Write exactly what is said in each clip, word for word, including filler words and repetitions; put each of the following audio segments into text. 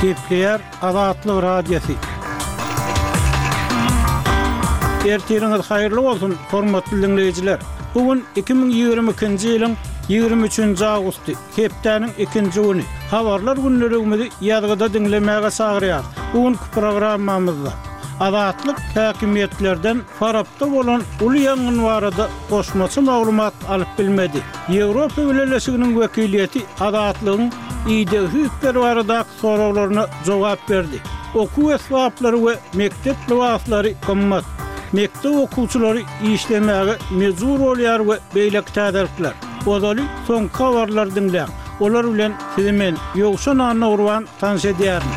Kepler Azatlyk radiosu. Ertiriňiz haýyrly bolsun, hormatly dinleýijiler. Bugün iki bin ýigirme ikinji ýylyň ýigirme üçinji awgusty, hepdeniň ikinji güni. Habarlar günlerimizi ýazgyda dinlemäge çagyrýar. Bugünkü programmamyzda Azatlyk häkimetlerden farapda bolan uly ýangyn barada goşmaçy maglumat alyp bilmedi. Ýewropa Birleşiginiň wekiliýeti Azatlygyň ide hükümleri barada soraklaryna jogap berdi. Okuw esbaplary we mektep libaslary kymmat. Mektep okuwçylary işlemäge mejbur bolýar we beýlek täderler. Odaly soň habarlar dinleýär. Olar bilen sizi men ýogşan anna urwan tanış edýärim.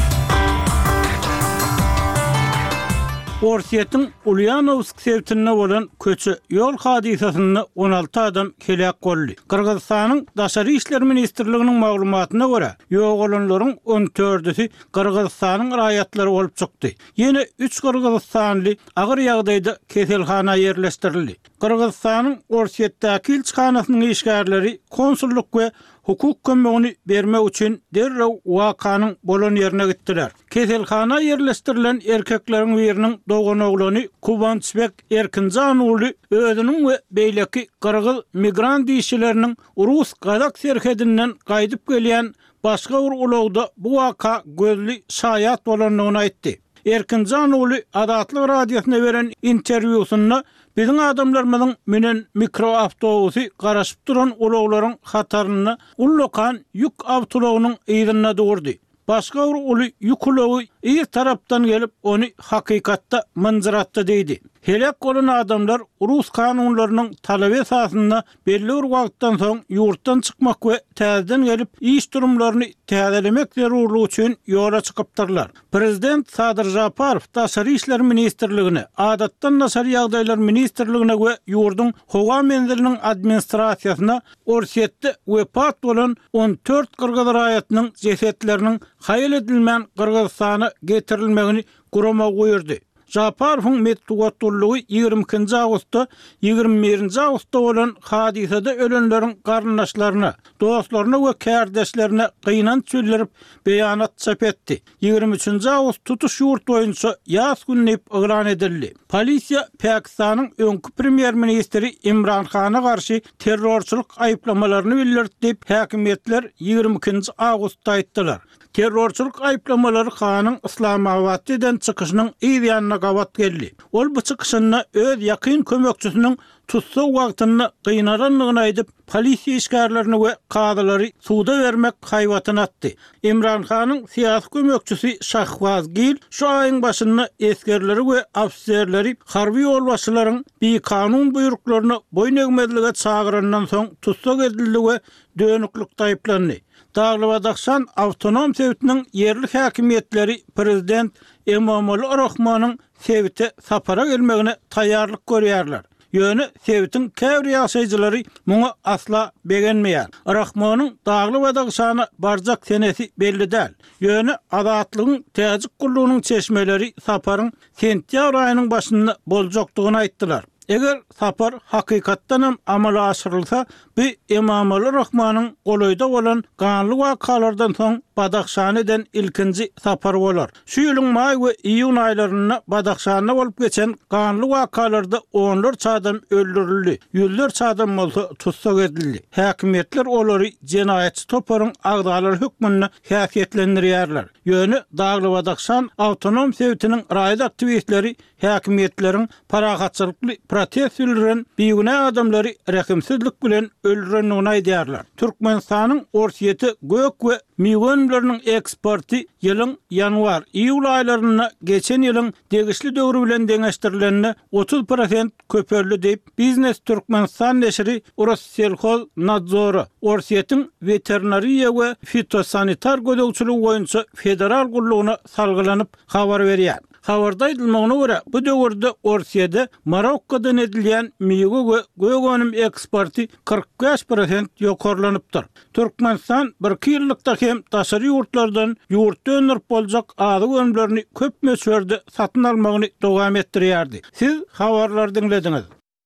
Orsiýetiň Ulyanovsk sewtine bolan köçü ýol hadisasyny on alty adam kelek boldy. Kyrgyzstanyň Daşary işler ministrliginiň maglumatyna görä, ýok bolanlaryň on dördüsi Kyrgyzstanyň raýatlary bolup çykdy. Ýene üç Kyrgyzstanly agyr ýagdaýda keselhana ýerleşdirildi. Kyrgyzstanyň Orsiýetdäki ilçhanasynyň işgärleri konsulluk we hukuk kömegini bermek üçin derrew wakanyň bolan ýerine gitdiler. Keselhana ýerleşdirilen erkekleriň biriniň dogany oglany Kubançbek Erkinjan uly özüniň we beýleki Kyrgyz migrant işçileriniň Rus Kazak serhedinden gaýdyp gelýän başga bir ulagda bu waka gözli şaýat bolanlygyny aýtdy. Erkinjan uly Azatlyk radiosyna beren interwýusynda bizim adamlarymyzyň menen mikroawtobusy garaşyp duran ulaglaryň hataryny ullokan ýük awtolagynyň ýerine durdy. Başga bir uly ýük ulagy ýer tarapdan gelip onu hakykatda manzıratda diýdi. Helak bolan adamlar Rus kanunlarynyň talaby esasynda belli bir wagtdan soň ýurtdan çykmak we täzeden gelip iş durumlaryny täzelemek zerurlygy üçin ýola çykypdyrlar. Prezident Sadyr Japarow Daşary işler ministrligine, adatdan naçar ýagdaýlar ministrligine we ýurdun howa menziliniň administrasiýasyna Orsiýetde wepat bolan on dört Kyrgyz raýatynyň jesetleriniň haýyl edilmän Kyrgyzstana getirilmegini gurama goýurdy. Japarowyň metdugatlygy ýigirme ikinji awgustda ýigirme birinji awgustda bolan hadisede ölenleriň garyndaşlaryna, dostlaryna we kärdeşlerine gynanç söýlerip beýanat çap etdi. ýigirme üçinji awgust tutuş ýurt boýunça ýaz gününi eglan edildi. Polisiýa Pakistanyň öňkü premier ministri Imran Khana garşy terrorçylyk aýplamalaryny bildirdi diýip häkimetler ýigirme ikinji awgustda aýtdylar. Terrorçylyk aýplamalary Khanyň Islamabaddan çykyşynyň ýa-da gawat geldi. Ol bu çykyşyny öz ýakyn kömekçisiniň tutsa wagtyny gynaranyny aýdyp, polisiýa işgärlerini we kadylary suda bermek haýwatyny atdy. Imran Khanyň siýasy kömekçisi Şahbaz Gil şu aýyň başynda eskerleri we ofisiýerleri harby ýolbaşçylaryň bir kanun buýruklaryny boyun egmedlige çagyryndan soň tutsa edildi we dönüklükde aýplandy. Dağlı Dağşan Avtonom Sewtiniň yerli häkimetleri Prezident Emomali Rahmanyň Sewte sapara gelmegine taýýarlyk görýärler. Ýöne Sewtiň käbir ýaşaýjylary muňa asla begenmeýär. Rahmanyň Dağlı Dağşana barjak senesi belli däl. Ýöne Azatlygyň täzik gullugynyň çeşmeleri saparyň sentýabr aýynyň başynda boljakdygyny aýtdylar. Eger sapar hakykatdan hem amala aşyrylsa, bu Emomali Rahmanyň golaýda bolan ganly wakalardan soň Badaxşanydan ilkinji sapar bolar. Şu ýylyň may we iýun aýlaryna Badaxşanyna bolup geçen ganly wakalarda onlarça adam öldürildi. Ýüzlerçe adam bolsa tutsak edildi. Häkimetler olary jenaýatçy toparyň agdalary hükmüne häsiýetlendirýärler. Ýöne Dağly Badaxşan Awtonom Sewtiniň raýat aktivistleri häkimetleriň paragatçylykly protest ýylyryň biýgine adamlary rekimsizlik bilen öldürendigini aýdýarlar. Türkmenistanyň Orsiýeti gök we miýgonlarnyň eksporty ýylyň ýanwar iýul aýlaryna geçen ýylyň degişli döwrü bilen deňeşdirilenine otuz prosent köpörli diýip Biznes Türkmenistan neşri Urusselxoz nadzory Orsiýetiň veterinariýa we fitosanitar gödäwçiligi boýunça federal gullugyna salgylanyp habar berýär. Habarda aýdylmagyna görä, bu döwürde Orsiýede Marokkodan edilýän miýgo we gögönüm eksporty kırk beş prosent ýokarlanypdyr. Türkmenistan bir ýyllykda hem daşary ýurtlardan ýurt dönürip boljak ady gönümlerini köp möçberde satyn almagyny dowam etdirýärdi. Siz habarlar dinlediňiz.